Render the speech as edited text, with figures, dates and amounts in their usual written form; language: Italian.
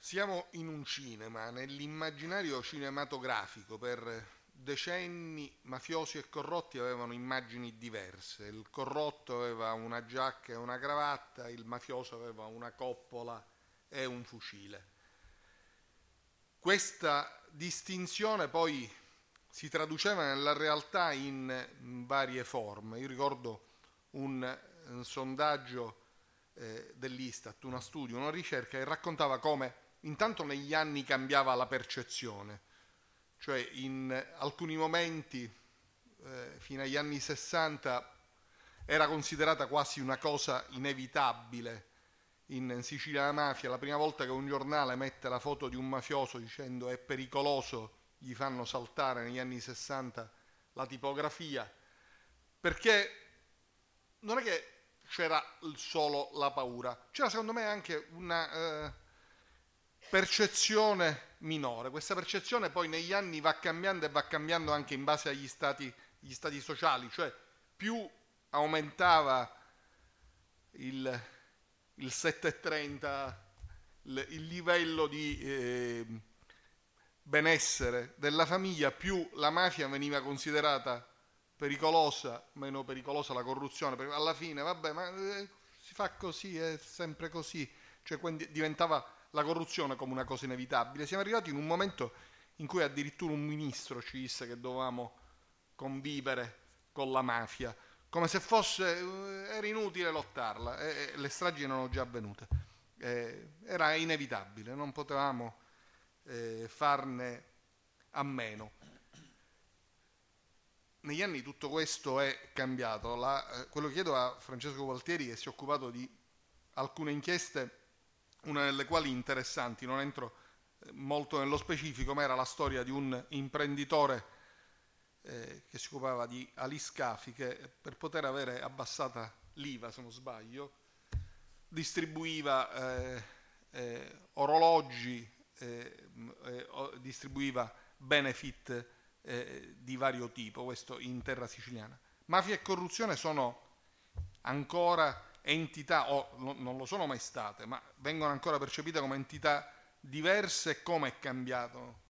Siamo in un cinema, nell'immaginario cinematografico per decenni mafiosi e corrotti avevano immagini diverse. Il corrotto aveva una giacca e una cravatta, il mafioso aveva una coppola e un fucile. Questa distinzione poi si traduceva nella realtà in varie forme. Io ricordo un sondaggio dell'Istat, uno studio, una ricerca che raccontava come intanto negli anni cambiava la percezione, cioè in alcuni momenti, fino agli anni 60, era considerata quasi una cosa inevitabile. In Sicilia la mafia, la prima volta che un giornale mette la foto di un mafioso dicendo è pericoloso, gli fanno saltare negli anni 60 la tipografia, perché non è che c'era solo la paura, c'era secondo me anche una percezione minore. Questa percezione poi negli anni va cambiando e va cambiando anche in base gli stati sociali, cioè più aumentava il, il 730, il livello di benessere della famiglia, più la mafia veniva considerata pericolosa, meno pericolosa la corruzione, perché alla fine, vabbè, ma si fa così, è sempre così, cioè quindi diventava la corruzione come una cosa inevitabile. Siamo arrivati in un momento in cui addirittura un ministro ci disse che dovevamo convivere con la mafia, come se fosse era inutile lottarla, le stragi erano già avvenute, era inevitabile, non potevamo farne a meno. Negli anni tutto questo è cambiato. Quello che chiedo a Francesco Gualtieri, che si è occupato di alcune inchieste, una delle quali interessanti, non entro molto nello specifico, ma era la storia di un imprenditore che si occupava di aliscafi, che per poter avere abbassata l'IVA, se non sbaglio, distribuiva orologi, distribuiva benefit di vario tipo, questo in terra siciliana. Mafia e corruzione sono ancora entità, o non lo sono mai state, ma vengono ancora percepite come entità diverse. E come è cambiato